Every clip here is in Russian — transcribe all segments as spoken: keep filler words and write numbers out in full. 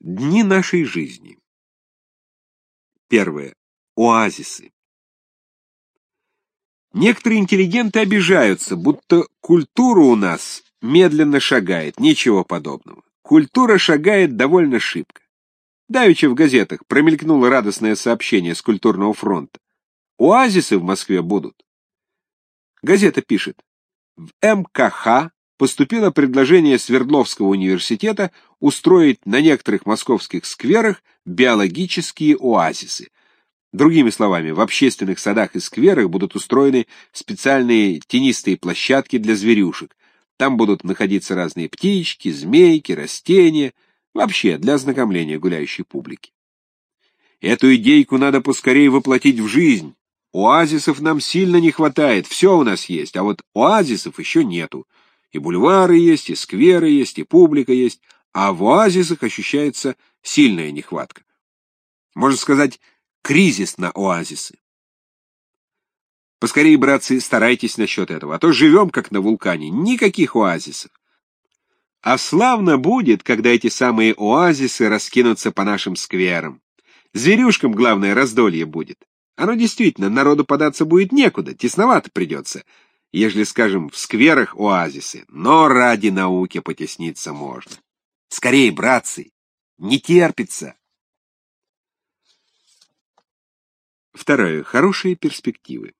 Дни нашей жизни. Первое. Оазисы. Некоторые интеллигенты обижаются, будто культура у нас медленно шагает. Ничего подобного. Культура шагает довольно шибко. Давеча в газетах промелькнуло радостное сообщение с культурного фронта. Оазисы в Москве будут. Газета пишет: в эм ка ха поступило предложение Свердловского университета устроить на некоторых московских скверах биологические оазисы. Другими словами, в общественных садах и скверах будут устроены специальные тенистые площадки для зверюшек. Там будут находиться разные птички, змейки, растения, вообще для ознакомления гуляющей публики. Эту идейку надо поскорее воплотить в жизнь. Оазисов нам сильно не хватает, все у нас есть, а вот оазисов еще нету. И бульвары есть, и скверы есть, и публика есть, а в оазисах ощущается сильная нехватка. Можно сказать, кризис на оазисы. Поскорее, братцы, старайтесь насчет этого, а то живем как на вулкане, никаких оазисов. А славно будет, когда эти самые оазисы раскинутся по нашим скверам. Зверюшкам, главное, раздолье будет. Оно действительно, народу податься будет некуда, тесновато придется, ежели, скажем, в скверах оазисы, но ради науки потесниться можно. Скорее, братцы, не терпится. Второе. Хорошие перспективы.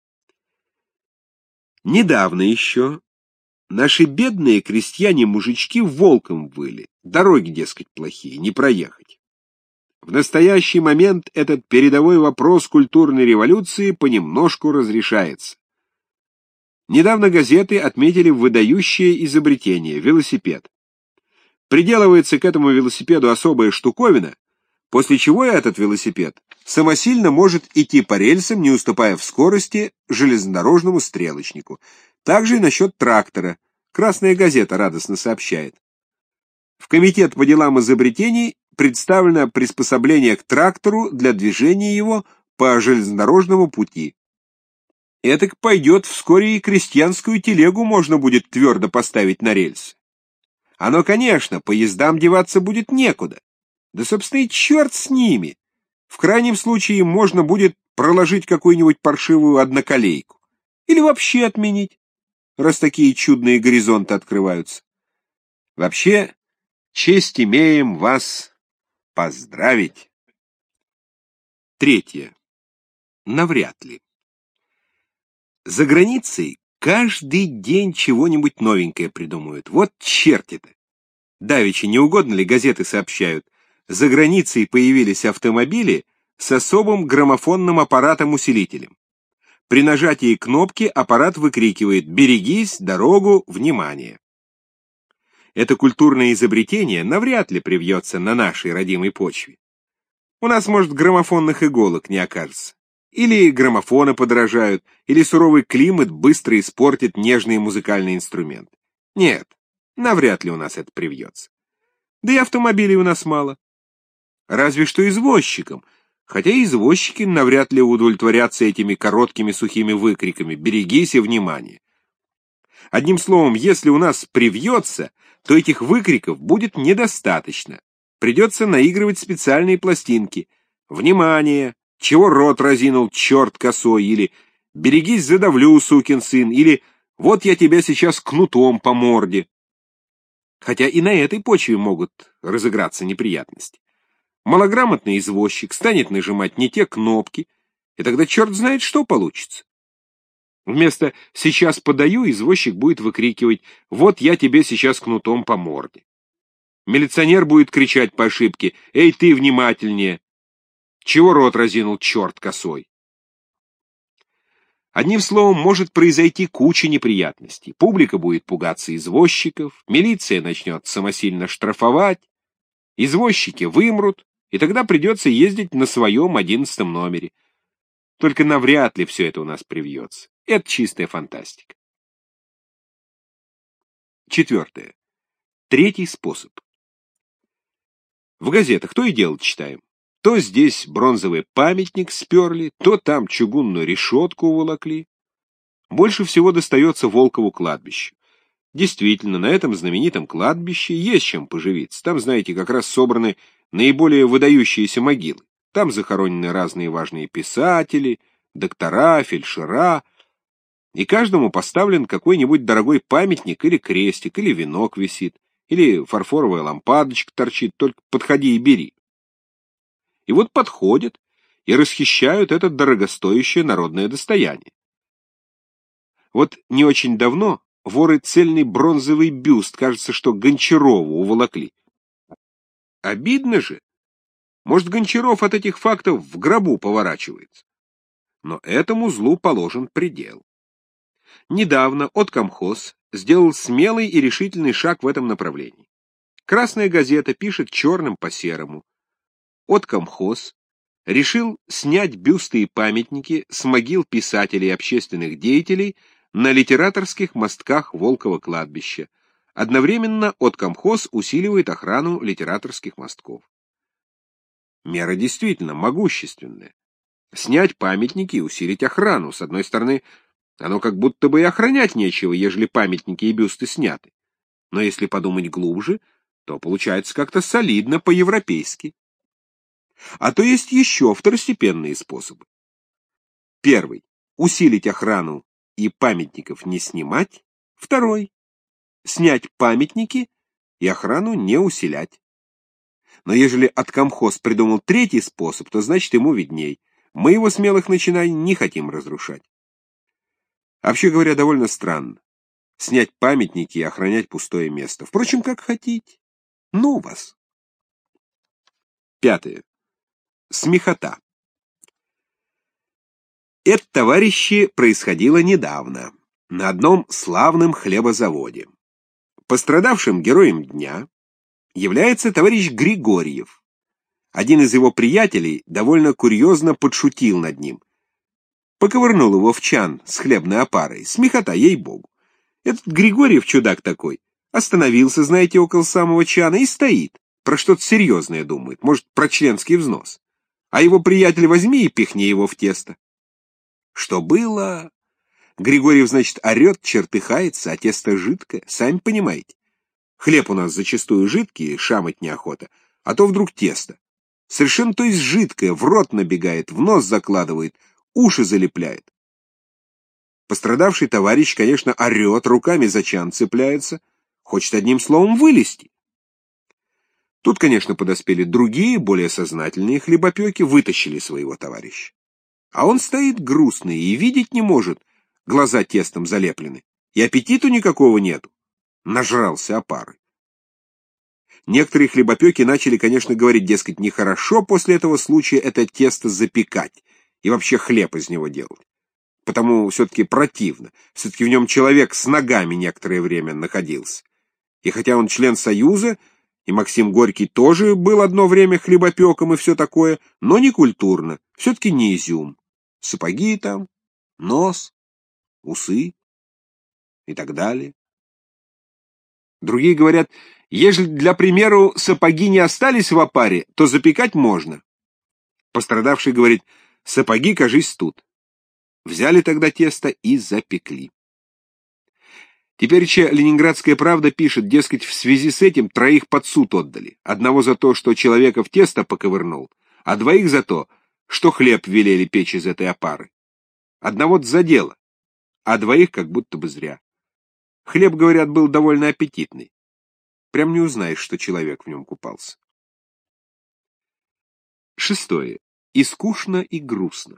Недавно еще наши бедные крестьяне-мужички волком выли. Дороги, дескать, плохие, не проехать. В настоящий момент этот передовой вопрос культурной революции понемножку разрешается. Недавно газеты отметили выдающее изобретение — велосипед. Приделывается к этому велосипеду особая штуковина, после чего этот велосипед самосильно может идти по рельсам, не уступая в скорости железнодорожному стрелочнику. Также и насчет трактора. Красная газета радостно сообщает: в Комитет по делам изобретений представлено приспособление к трактору для движения его по железнодорожному пути. Этак пойдет, вскоре и крестьянскую телегу можно будет твердо поставить на рельсы. Оно, конечно, поездам деваться будет некуда. Да, собственно, и черт с ними. В крайнем случае можно будет проложить какую-нибудь паршивую одноколейку. Или вообще отменить, раз такие чудные горизонты открываются. Вообще, честь имеем вас поздравить. Третье. Навряд ли. За границей каждый день чего-нибудь новенькое придумают. Вот черти-то. Давеча, не угодно ли, газеты сообщают: за границей появились автомобили с особым граммофонным аппаратом-усилителем. При нажатии кнопки аппарат выкрикивает: «Берегись, дорогу, внимание!». Это культурное изобретение навряд ли привьется на нашей родимой почве. У нас, может, граммофонных иголок не окажется. Или граммофоны подорожают, или суровый климат быстро испортит нежные музыкальные инструменты. Нет, навряд ли у нас это привьется. Да и автомобилей у нас мало. Разве что извозчикам, хотя извозчики навряд ли удовлетворятся этими короткими сухими выкриками «берегись» и «внимание». Одним словом, если у нас привьется, то этих выкриков будет недостаточно. Придется наигрывать специальные пластинки: «Внимание! Чего рот разинул, черт косой!» или «Берегись, задавлю, сукин сын!» или «Вот я тебя сейчас кнутом по морде!». Хотя и на этой почве могут разыграться неприятности. Малограмотный извозчик станет нажимать не те кнопки, и тогда черт знает, что получится. Вместо «сейчас подаю» извозчик будет выкрикивать «вот я тебе сейчас кнутом по морде». Милиционер будет кричать по ошибке «эй, ты внимательнее! Чего рот разинул, черт косой!». Одним словом, может произойти куча неприятностей. Публика будет пугаться извозчиков, милиция начнет самосильно штрафовать, извозчики вымрут, и тогда придется ездить на своем одиннадцатом номере. Только навряд ли все это у нас привьется. Это чистая фантастика. Четвертое. Третий способ. В газетах то и дело читаем. То здесь бронзовый памятник сперли, то там чугунную решетку уволокли. Больше всего достается Волкову кладбищу. Действительно, на этом знаменитом кладбище есть чем поживиться. Там, знаете, как раз собраны наиболее выдающиеся могилы. Там захоронены разные важные писатели, доктора, фельдшера, и каждому поставлен какой-нибудь дорогой памятник или крестик, или венок висит, или фарфоровая лампадочка торчит, только подходи и бери. И вот подходят и расхищают это дорогостоящее народное достояние. Вот не очень давно воры цельный бронзовый бюст, кажется, что Гончарова уволокли. Обидно же. Может, Гончаров от этих фактов в гробу поворачивается. Но этому злу положен предел. Недавно Откомхоз сделал смелый и решительный шаг в этом направлении. Красная газета пишет черным по серому. Откомхоз решил снять бюсты и памятники с могил писателей и общественных деятелей на литераторских мостках Волкова кладбища. Одновременно Откомхоз усиливает охрану литераторских мостков. Мера действительно могущественная. Снять памятники и усилить охрану. С одной стороны, оно как будто бы и охранять нечего, ежели памятники и бюсты сняты. Но если подумать глубже, то получается как-то солидно по-европейски. А то есть еще второстепенные способы. Первый — усилить охрану и памятников не снимать. Второй — снять памятники и охрану не усилять. Но ежели Откомхоз придумал третий способ, то значит ему видней. Мы его смелых начинаний не хотим разрушать. Вообще говоря, довольно странно. Снять памятники и охранять пустое место. Впрочем, как хотите. Ну вас. Пятое. Смехота. Это, товарищи, происходило недавно, на одном славном хлебозаводе. Пострадавшим героем дня является товарищ Григорьев. Один из его приятелей довольно курьезно подшутил над ним. Поковырнул его в чан с хлебной опарой. Смехота, ей-богу. Этот Григорьев, чудак такой, остановился, знаете, около самого чана и стоит. Про что-то серьезное думает, может, про членский взнос. А его приятель возьми и пихни его в тесто. Что было? Григорьев, значит, орет, чертыхается, а тесто жидкое, сами понимаете. Хлеб у нас зачастую жидкий, шамать неохота, а то вдруг тесто. Совершенно, то есть, жидкое, в рот набегает, в нос закладывает, уши залепляет. Пострадавший товарищ, конечно, орет, руками за чан цепляется, хочет одним словом вылезти. Тут, конечно, подоспели другие, более сознательные хлебопеки, вытащили своего товарища. А он стоит грустный и видеть не может, глаза тестом залеплены, и аппетиту никакого нету. Нажрался опары. Некоторые хлебопеки начали, конечно, говорить, дескать, нехорошо после этого случая это тесто запекать и вообще хлеб из него делать. Потому все-таки противно, все-таки в нем человек с ногами некоторое время находился. И хотя он член Союза, и Максим Горький тоже был одно время хлебопеком и все такое, но не культурно, все-таки не изюм. Сапоги там, нос, усы и так далее. Другие говорят, ежели, для примеру, сапоги не остались в опаре, то запекать можно. Пострадавший говорит, сапоги, кажись, тут. Взяли тогда тесто и запекли. Теперь Ленинградская правда пишет, дескать, в связи с этим троих под суд отдали. Одного за то, что человека в тесто поковырнул, а двоих за то, что хлеб велели печь из этой опары. Одного-то за дело, а двоих как будто бы зря. Хлеб, говорят, был довольно аппетитный. Прям не узнаешь, что человек в нем купался. Шестое. И скучно, и грустно.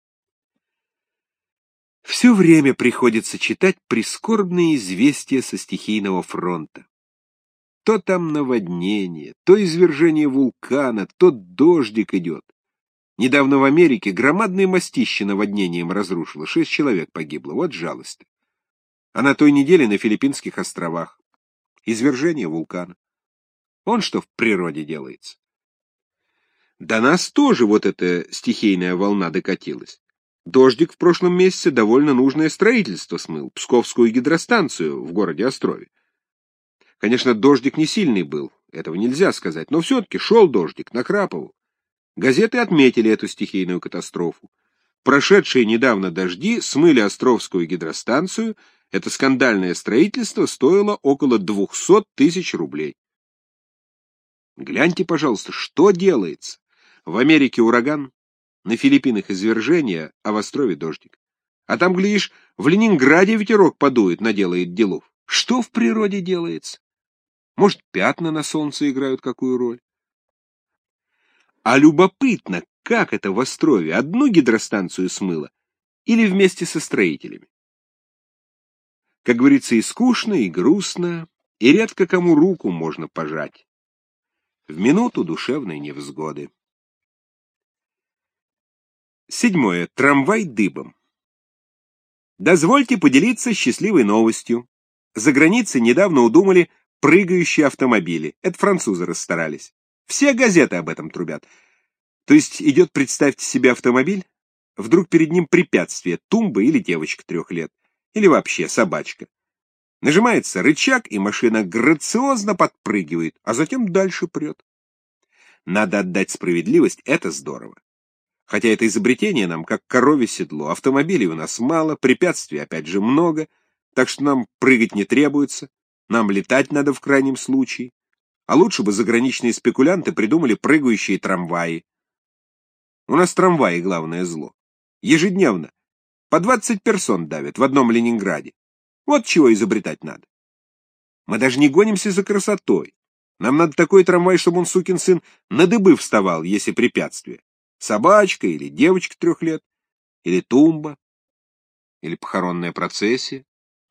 Все время приходится читать прискорбные известия со стихийного фронта. То там наводнение, то извержение вулкана, то дождик идет. Недавно в Америке громадное мостище наводнением разрушило, шесть человек погибло, вот жалость. А на той неделе на Филиппинских островах извержение вулкана. Он что в природе делается. До нас тоже вот эта стихийная волна докатилась. Дождик в прошлом месяце довольно нужное строительство смыл, Псковскую гидростанцию в городе Острове. Конечно, дождик не сильный был, этого нельзя сказать, но все-таки шел дождик, накрапывал. Газеты отметили эту стихийную катастрофу. Прошедшие недавно дожди смыли Островскую гидростанцию, Это скандальное строительство стоило около двухсот тысяч рублей. Гляньте, пожалуйста, что делается. В Америке ураган, на Филиппинах извержение, а в острове дождик. А там, глядишь, в Ленинграде ветерок подует, наделает делов. Что в природе делается? Может, пятна на солнце играют какую роль? А любопытно, как это в острове одну гидростанцию смыло или вместе со строителями? Как говорится, и скучно, и грустно, и редко кому руку можно пожать в минуту душевной невзгоды. Седьмое. Трамвай дыбом. Дозвольте поделиться счастливой новостью. За границей недавно удумали прыгающие автомобили. Это французы расстарались. Все газеты об этом трубят. То есть идет, представьте себе, автомобиль, вдруг перед ним препятствие, тумба или девочка трех лет, или вообще собачка. Нажимается рычаг, и машина грациозно подпрыгивает, а затем дальше прет. Надо отдать справедливость, это здорово. Хотя это изобретение нам как коровье седло, автомобилей у нас мало, препятствий опять же много, так что нам прыгать не требуется, нам летать надо в крайнем случае. А лучше бы заграничные спекулянты придумали прыгающие трамваи. У нас трамваи главное зло. Ежедневно по двадцать персон давят в одном Ленинграде. Вот чего изобретать надо. Мы даже не гонимся за красотой. Нам надо такой трамвай, чтобы он, сукин сын, на дыбы вставал, если препятствие. Собачка или девочка трех лет, или тумба, или похоронная процессия.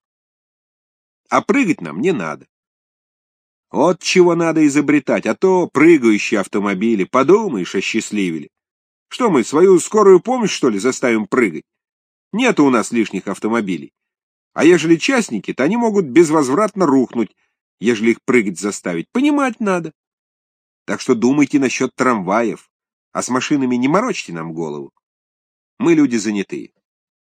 А прыгать нам не надо. Вот чего надо изобретать, а то прыгающие автомобили, подумаешь, осчастливили. Что мы, свою скорую помощь, что ли, заставим прыгать? Нету у нас лишних автомобилей. А ежели частники, то они могут безвозвратно рухнуть, ежели их прыгать заставить. Понимать надо. Так что думайте насчет трамваев, а с машинами не морочьте нам голову. Мы люди занятые.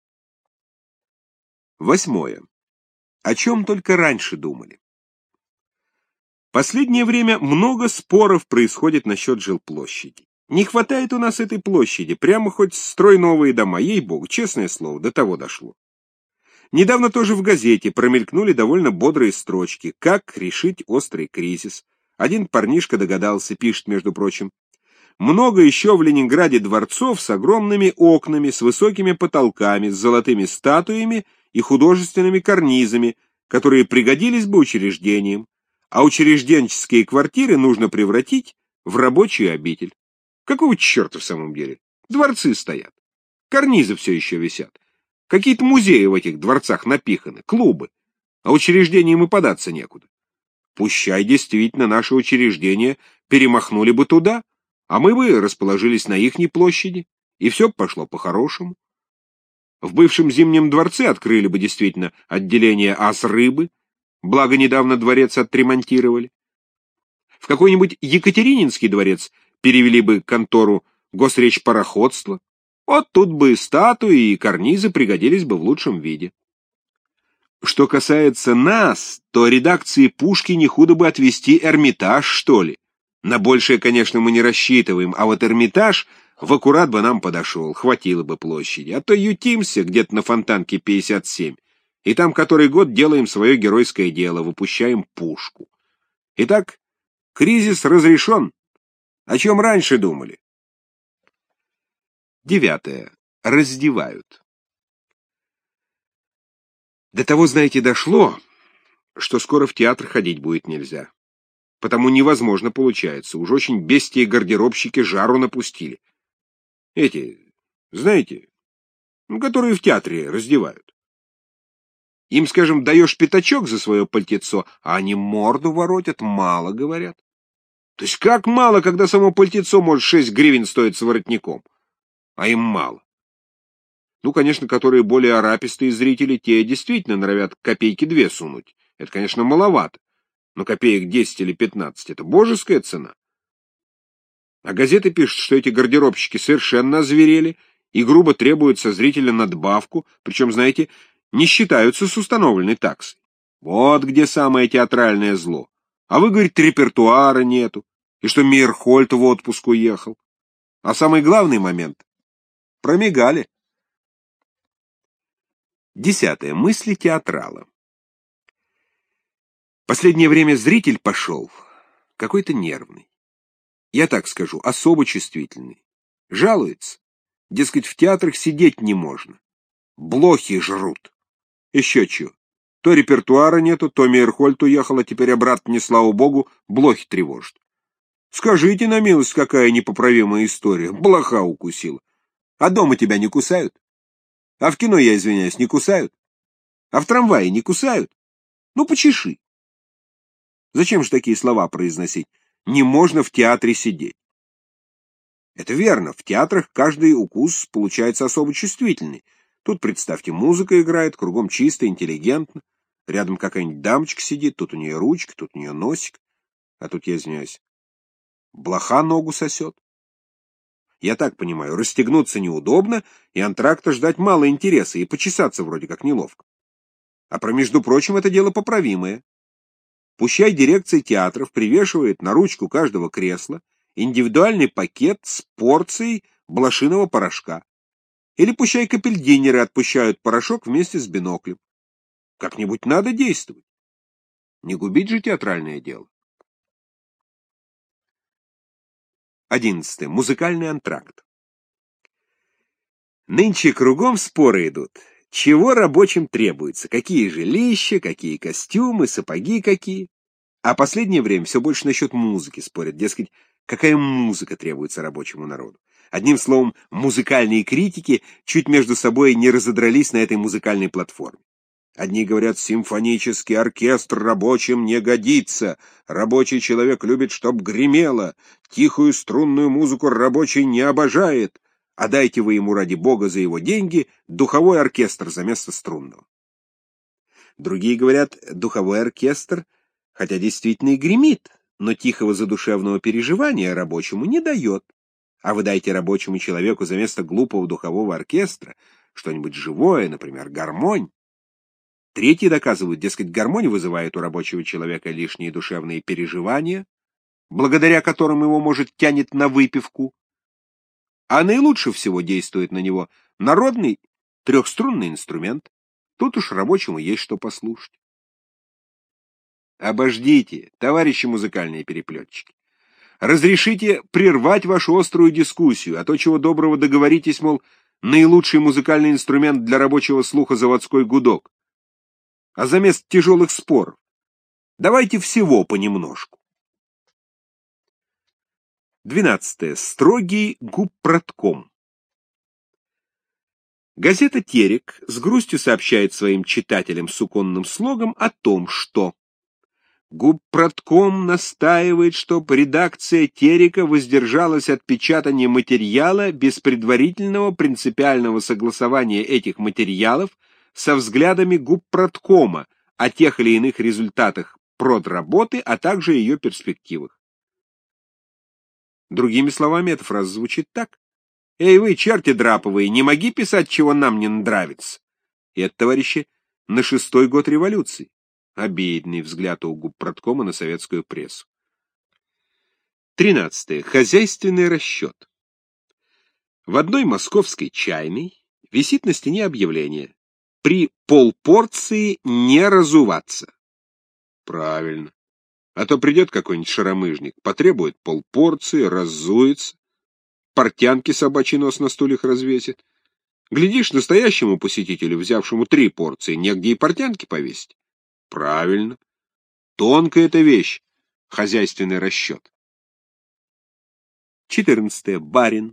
Восьмое. О чем только раньше думали. Последнее время много споров происходит насчет жилплощади. Не хватает у нас этой площади, прямо хоть строй новые дома, ей-богу, честное слово, до того дошло. Недавно тоже в газете промелькнули довольно бодрые строчки «Как решить острый кризис». Один парнишка догадался, пишет, между прочим: «Много еще в Ленинграде дворцов с огромными окнами, с высокими потолками, с золотыми статуями и художественными карнизами, которые пригодились бы учреждениям, а учрежденческие квартиры нужно превратить в рабочую обитель». Какого черта в самом деле? Дворцы стоят. Карнизы все еще висят. Какие-то музеи в этих дворцах напиханы, клубы. А учреждениям и податься некуда. Пущай действительно наши учреждения перемахнули бы туда, а мы бы расположились на ихней площади, и все пошло по-хорошему. В бывшем Зимнем дворце открыли бы действительно отделение ас-рыбы, благо недавно дворец отремонтировали. В какой-нибудь Екатерининский дворец перевели бы контору госречпароходства. Вот тут бы статуи и карнизы пригодились бы в лучшем виде. Что касается нас, то редакции Пушки не худо бы отвести Эрмитаж, что ли. На большее, конечно, мы не рассчитываем, а вот Эрмитаж в аккурат бы нам подошел, хватило бы площади. А то ютимся где-то на Фонтанке пятьдесят семь, и там который год делаем свое геройское дело, выпущаем Пушку. Итак, кризис разрешен. О чем раньше думали? Девятое. Раздевают. До того, знаете, дошло, что скоро в театр ходить будет нельзя. Потому невозможно получается. Уж очень бестии гардеробщики жару напустили. Эти, знаете, ну, которые в театре раздевают. Им, скажем, даешь пятачок за свое пальтецо, а они морду воротят, мало говорят. То есть как мало, когда само пальтецо может шесть гривен стоить с воротником? А им мало. Ну, конечно, которые более арапистые зрители, те действительно норовят копейки две сунуть. Это, конечно, маловато. Но копеек десять или пятнадцать — это божеская цена. А газеты пишут, что эти гардеробщики совершенно озверели и грубо требуют со зрителя надбавку, причем, знаете, не считаются с установленной таксой. Вот где самое театральное зло. А вы, говорит, репертуара нету, и что Мейерхольд в отпуск уехал. А самый главный момент — промигали. Десятое. Мысли театрала. Последнее время зритель пошел какой-то нервный. Я так скажу, особо чувствительный. Жалуется. Дескать, в театрах сидеть не можно. Блохи жрут. Еще чего. То репертуара нету, то Мейерхольд уехал, а теперь обратно, не слава богу, блохи тревожат. Скажите на милость, какая непоправимая история. Блоха укусила. А дома тебя не кусают? А в кино, я извиняюсь, не кусают? А в трамвае не кусают? Ну, почеши. Зачем же такие слова произносить? Не можно в театре сидеть. Это верно, в театрах каждый укус получается особо чувствительный. Тут, представьте, музыка играет, кругом чисто, интеллигентно. Рядом какая-нибудь дамочка сидит, тут у нее ручка, тут у нее носик. А тут, я извиняюсь, блоха ногу сосет. Я так понимаю, расстегнуться неудобно, и антракта ждать мало интереса, и почесаться вроде как неловко. А про, между прочим, это дело поправимое. Пущай дирекция театров привешивает на ручку каждого кресла индивидуальный пакет с порцией блошиного порошка. Или пущай капельдинеры отпущают порошок вместе с биноклем. Как-нибудь надо действовать. Не губить же театральное дело. Одиннадцатое. Музыкальный антракт. Нынче кругом споры идут. Чего рабочим требуется? Какие жилища, какие костюмы, сапоги какие? А последнее время все больше насчет музыки спорят. Дескать, какая музыка требуется рабочему народу. Одним словом, музыкальные критики чуть между собой не разодрались на этой музыкальной платформе. Одни говорят, симфонический оркестр рабочим не годится. Рабочий человек любит, чтоб гремело. Тихую струнную музыку рабочий не обожает. А дайте вы ему, ради бога, за его деньги духовой оркестр за место струнного. Другие говорят, духовой оркестр, хотя действительно и гремит, но тихого задушевного переживания рабочему не дает. А вы дайте рабочему человеку за место глупого духового оркестра что-нибудь живое, например, гармонь. Третьи доказывают, дескать, гармонь вызывает у рабочего человека лишние душевные переживания, благодаря которым его, может, тянет на выпивку. А наилучше всего действует на него народный трехструнный инструмент. Тут уж рабочему есть что послушать. Обождите, товарищи музыкальные переплетчики. Разрешите прервать вашу острую дискуссию, а то, чего доброго, договоритесь, мол, наилучший музыкальный инструмент для рабочего слуха — заводской гудок. А заместо тяжелых споров давайте всего понемножку. Двенадцатое. Строгий губпротком. Газета «Терек» с грустью сообщает своим читателям суконным слогом о том, что губпротком настаивает, чтоб редакция «Терека» воздержалась от печатания материала без предварительного принципиального согласования этих материалов со взглядами губпроткома о тех или иных результатах продработы, а также ее перспективах. Другими словами, эта фраза звучит так. «Эй вы, черти драповые, не моги писать, чего нам не нравится!» И это, товарищи, на шестой год революции. Обидный взгляд у губпроткома на советскую прессу. Тринадцатое. Хозяйственный расчет. В одной московской чайной висит на стене объявление: при полпорции не разуваться. Правильно. А то придет какой-нибудь шаромыжник, потребует полпорции, разуется, портянки собачий нос на стульях развесит. Глядишь, настоящему посетителю, взявшему три порции, негде и портянки повесить. Правильно. Тонкая эта вещь — хозяйственный расчет. Четырнадцатое. Барин.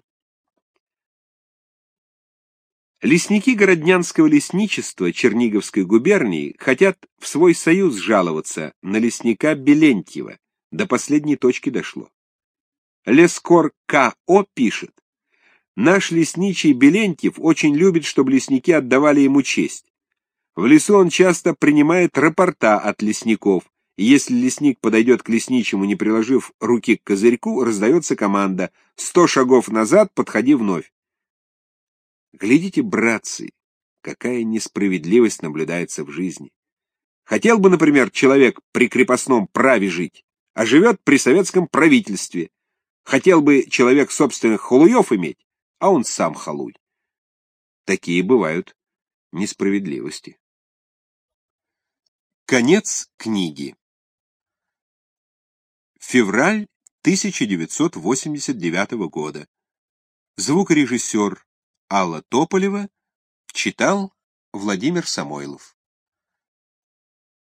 Лесники Городнянского лесничества Черниговской губернии хотят в свой союз жаловаться на лесника Белентьева. До последней точки дошло. Лескор Ка О пишет: «Наш лесничий Белентьев очень любит, чтобы лесники отдавали ему честь. В лесу он часто принимает рапорта от лесников, и если лесник подойдет к лесничему, не приложив руки к козырьку, раздается команда: «Сто шагов назад, подходи вновь». Глядите, братцы, какая несправедливость наблюдается в жизни. Хотел бы, например, человек при крепостном праве жить, а живет при советском правительстве. Хотел бы человек собственных халуев иметь, а он сам халуй. Такие бывают несправедливости. Конец книги. Февраль тысяча девятьсот восемьдесят девятого года. Звукорежиссер Алла Тополева читал Владимир Самойлов.